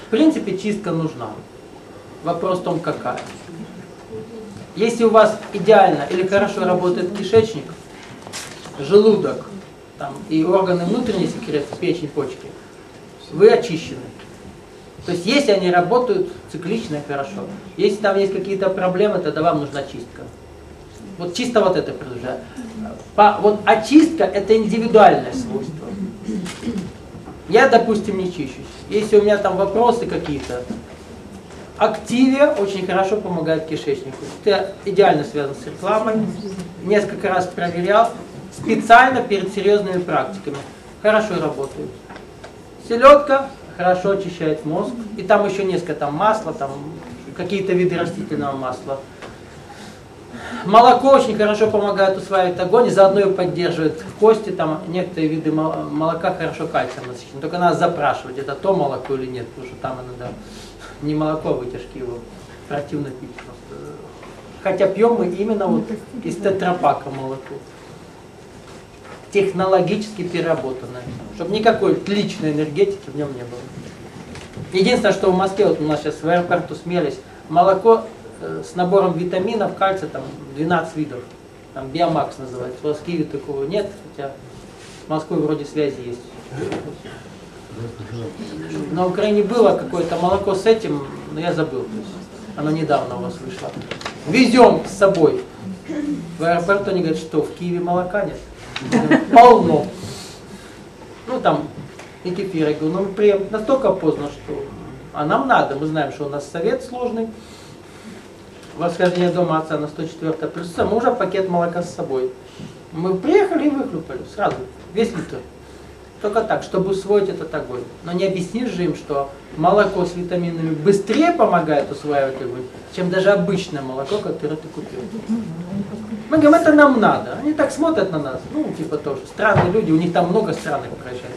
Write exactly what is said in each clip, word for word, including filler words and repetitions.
принципе, чистка нужна. Вопрос в том, какая. Если у вас идеально или хорошо работает кишечник, желудок там, и органы внутренней секреции, печень, почки, вы очищены. То есть, если они работают циклично и хорошо. Если там есть какие-то проблемы, тогда вам нужна чистка. Вот чисто вот это предупреждаю. Вот очистка – это индивидуальное свойство. Я, допустим, не чищусь. Если у меня там вопросы какие-то, активия очень хорошо помогает кишечнику. Это идеально связано с рекламой. Несколько раз проверял. Специально перед серьезными практиками. Хорошо работает. Селедка хорошо очищает мозг. И там еще несколько там масла, там какие-то виды растительного масла. Молоко очень хорошо помогает усваивать огонь, и заодно и поддерживает кости, там некоторые виды молока хорошо кальцием насыщены. Только надо запрашивать, это то молоко или нет, потому что там иногда не молоко, вытяжки его, противно пить просто. Хотя пьем мы именно вот из тетрапака молоко. Технологически переработанное, чтобы никакой личной энергетики в нем не было. Единственное, что в Москве, вот у нас сейчас в аэропорту смелись, молоко с набором витаминов, кальция, там двенадцать видов, там Биомакс называется, у вас в Киеве такого нет, хотя с Москвой вроде связи есть. На Украине было какое-то молоко с этим, но я забыл, то есть оно недавно у вас вышло. Везем с собой. В аэропорту они говорят, что в Киеве молока нет. Полно. Ну там и кефир. Я говорю, ну мы приехали настолько поздно, что а нам надо, мы знаем, что у нас совет сложный. Восхождение дома отца на сто четвёртое плюс, мы уже пакет молока с собой. Мы приехали и выхлюпали сразу, весь литр. Только так, чтобы усвоить этот огонь. Но не объяснишь же им, что молоко с витаминами быстрее помогает усваивать огонь, чем даже обычное молоко, которое ты купил. Мы говорим, это нам надо. Они так смотрят на нас, ну типа тоже. Странные люди, у них там много странных прощаний.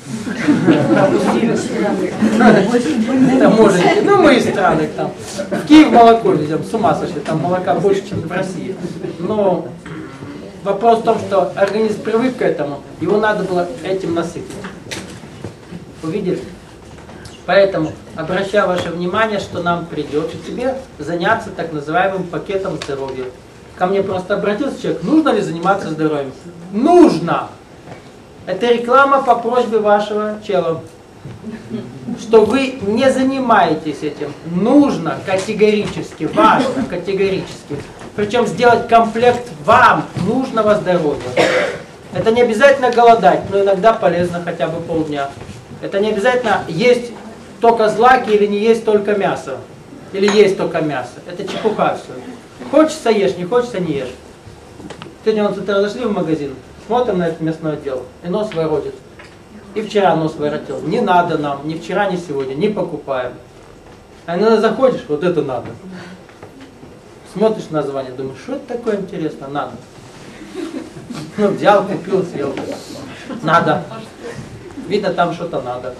Это может, ну мы из страны там. В Киев молоко везем, с ума сошли, там молока больше, чем в России. Но вопрос в том, что организм привык к этому, его надо было этим насытить. Увидели? Поэтому обращаю ваше внимание, что нам придется тебе заняться так называемым пакетом здоровья. Ко мне просто обратился человек, нужно ли заниматься здоровьем? Нужно! Это реклама по просьбе вашего чела. Что вы не занимаетесь этим. Нужно категорически, важно категорически. Причем сделать комплект вам нужного здоровья. Это не обязательно голодать, но иногда полезно хотя бы полдня. Это не обязательно есть только злаки или не есть только мясо. Или есть только мясо. Это чепуха все. Хочется ешь, не хочется не ешь. Сегодня вот это зашли в магазин. Смотрим на это мясное дело, и нос воротит. И вчера нос воротил. Не надо нам, ни вчера, ни сегодня, не покупаем. А иногда заходишь, вот это надо. Смотришь название, думаешь, что это такое интересно, надо. Ну, взял, купил, съел. Надо. Видно, там что-то надо.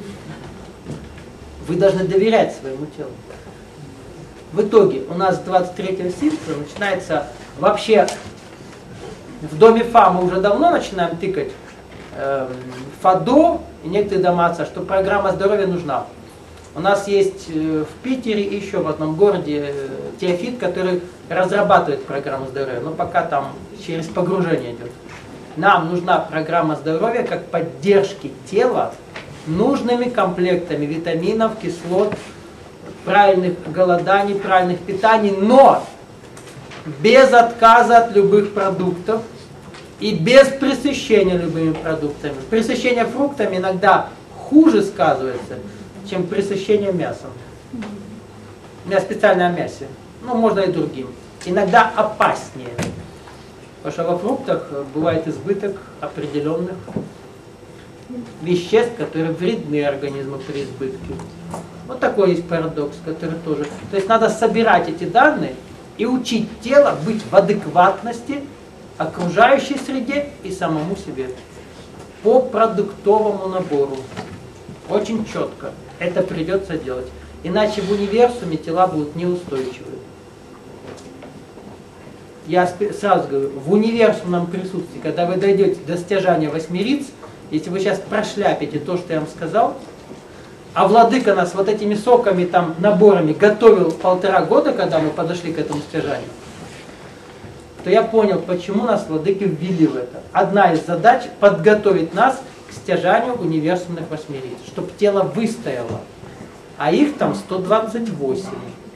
Вы должны доверять своему телу. В итоге у нас с двадцать третьего сентября начинается вообще... В доме ФА мы уже давно начинаем тыкать э, ФАДО и некоторые дома отца, что программа здоровья нужна. У нас есть э, в Питере и еще в одном городе э, Теофит, который разрабатывает программу здоровья, но пока там через погружение идет. Нам нужна программа здоровья как поддержки тела нужными комплектами витаминов, кислот, правильных голоданий, правильных питаний, но без отказа от любых продуктов и без пресыщения любыми продуктами. Пресыщение фруктами иногда хуже сказывается, чем пресыщение мясом. У меня специально о мясе, ну можно и другим. Иногда опаснее, потому что во фруктах бывает избыток определенных веществ, которые вредны организму при избытке. Вот такой есть парадокс, который тоже... То есть надо собирать эти данные и учить тело быть в адекватности окружающей среде и самому себе. По продуктовому набору. Очень четко. Это придется делать. Иначе в универсуме тела будут неустойчивы. Я сразу говорю, в универсумном присутствии, когда вы дойдете до стяжания восьмериц, если вы сейчас прошляпите то, что я вам сказал, А владыка нас вот этими соками, там, наборами готовил полтора года, когда мы подошли к этому стяжанию, то я понял, почему нас владыки ввели в это. Одна из задач – подготовить нас к стяжанию универсумных восьмериц, чтобы тело выстояло. А их там сто двадцать восемь.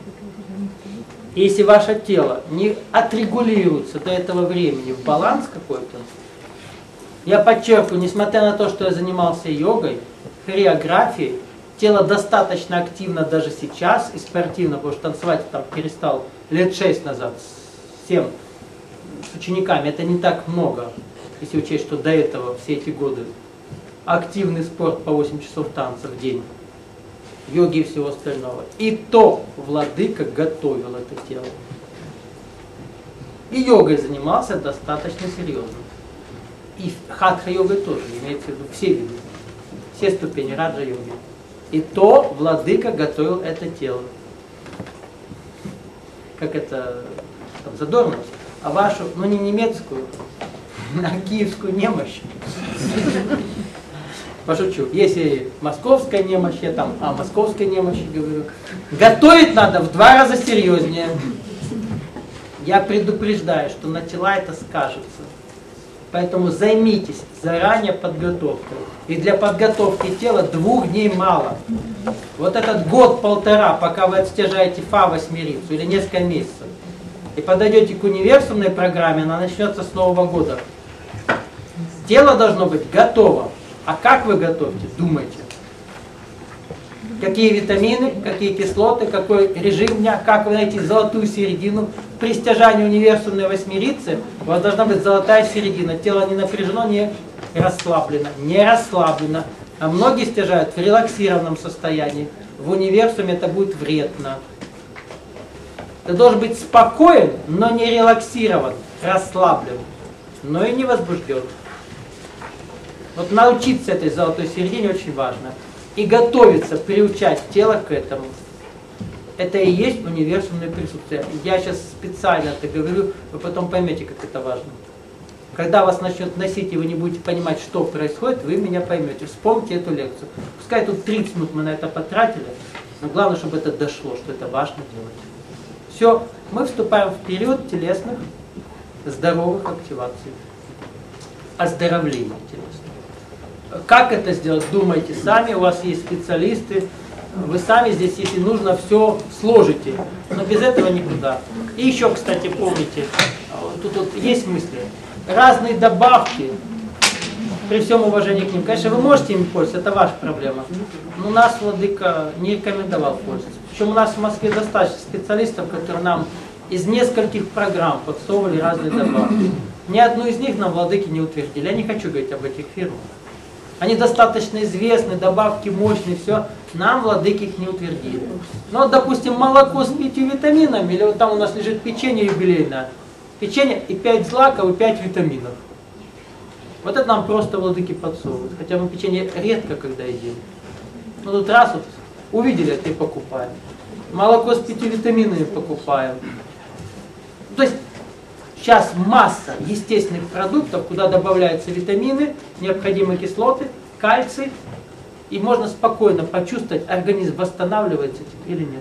И если ваше тело не отрегулируется до этого времени в баланс какой-то, я подчеркиваю, несмотря на то, что я занимался йогой, хореографией, тело достаточно активно даже сейчас и спортивно, потому что танцевать я там перестал лет шесть назад, семь, с учениками. Это не так много, если учесть, что до этого все эти годы активный спорт по восемь часов танца в день, йоги и всего остального. И то владыка готовил это тело. И йогой занимался достаточно серьезно. И хатха-йогой тоже, имеется в виду все виды, все ступени раджа-йоги. И то владыка готовил это тело. Как это там, задорно, а вашу, ну не немецкую, а киевскую немощь. Пошучу. Если московская немощь, я там о московской немощи говорю. Готовить надо в два раза серьезнее. Я предупреждаю, что на тела это скажется. Поэтому займитесь заранее подготовкой. И для подготовки тела двух дней мало. Вот этот год-полтора, пока вы отстяжаете фа восьмерицу, или несколько месяцев, и подойдете к универсумной программе, она начнется с Нового года. Тело должно быть готово. А как вы готовите? Думайте. Какие витамины, какие кислоты, какой режим дня, как вы найти золотую середину. При стяжании универсумной восьмерицы у вас должна быть золотая середина. Тело не напряжено, не расслаблено. Не расслаблено. А многие стяжают в релаксированном состоянии. В универсуме это будет вредно. Ты должен быть спокоен, но не релаксирован, расслаблен, но и не возбужден. Вот научиться этой золотой середине очень важно. И готовиться, приучать тело к этому. Это и есть универсумное присутствие. Я сейчас специально это говорю, вы потом поймете, как это важно. Когда вас начнет носить, и вы не будете понимать, что происходит, вы меня поймете. Вспомните эту лекцию. Пускай тут тридцать минут мы на это потратили, но главное, чтобы это дошло, что это важно делать. Все, мы вступаем в период телесных, здоровых активаций. Оздоровления телесных. Как это сделать? Думайте сами, у вас есть специалисты, вы сами здесь, если нужно, все сложите, но без этого никуда. И еще, кстати, помните, тут вот есть мысли, разные добавки, при всем уважении к ним, конечно, вы можете ими пользоваться, это ваша проблема, но нас владыка не рекомендовал пользоваться. Причем у нас в Москве достаточно специалистов, которые нам из нескольких программ подсовывали разные добавки. Ни одну из них нам владыки не утвердили. Я не хочу говорить об этих фирмах. Они достаточно известны, добавки мощные, все. Нам владыки их не утвердили. Но вот, допустим, молоко с пятью витаминами, или вот там у нас лежит печенье юбилейное. Печенье и пять злаков, и пять витаминов. Вот это нам просто владыки подсовывают. Хотя мы печенье редко когда едим. Ну тут раз вот увидели это и покупаем. Молоко с пятью витаминами покупаем. То есть сейчас масса естественных продуктов, куда добавляются витамины, необходимые кислоты, кальций, и можно спокойно почувствовать, организм восстанавливается или нет.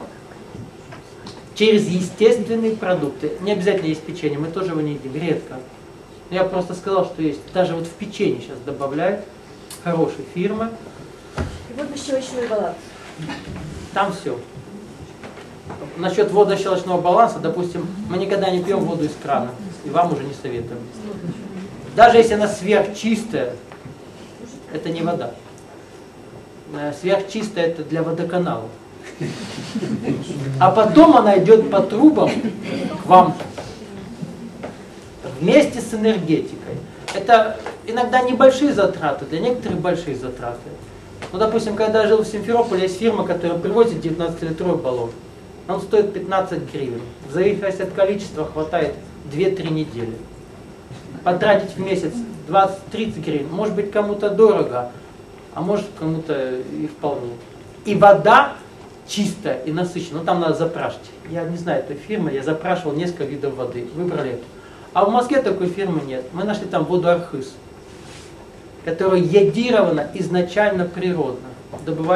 Через естественные продукты. Не обязательно есть печенье, мы тоже его не едим, редко. Я просто сказал, что есть. Даже вот в печенье сейчас добавляют, хорошие фирмы. И водно-щелочной баланс. Там все. Насчет водно-щелочного баланса, допустим, мы никогда не пьем воду из крана, и вам уже не советуем. Даже если она сверхчистая, это не вода. Сверхчистая это для водоканала. А потом она идет по трубам к вам вместе с энергетикой. Это иногда небольшие затраты, для некоторых большие затраты. Ну, допустим, когда я жил в Симферополе, есть фирма, которая привозит девятнадцатилитровый баллон. Он стоит пятнадцать гривен. В зависимости от количества хватает две-три недели. Потратить в месяц двадцать-тридцать гривен, может быть кому-то дорого, а может кому-то и вполне. И вода чистая и насыщенная, ну там надо запрашивать. Я не знаю этой фирмы, я запрашивал несколько видов воды, выбрали эту. А в Москве такой фирмы нет. Мы нашли там воду Архыз, которая йодирована изначально природно. Добывается